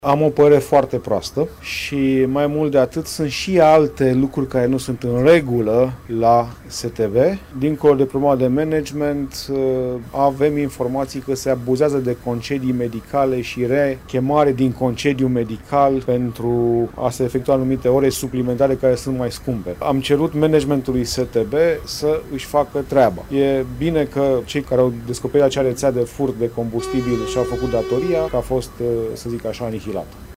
Am o părere foarte proastă și mai mult de atât sunt și alte lucruri care nu sunt în regulă la STB. Dincolo de problema de management, avem informații că se abuzează de concedii medicale și rechemare din concediu medical pentru a se efectua anumite ore suplimentare care sunt mai scumpe. Am cerut managementului STB să își facă treaba. E bine că cei care au descoperit acea rețea de furt de combustibil și-au făcut datoria, că a fost, să zic așa, anihilată.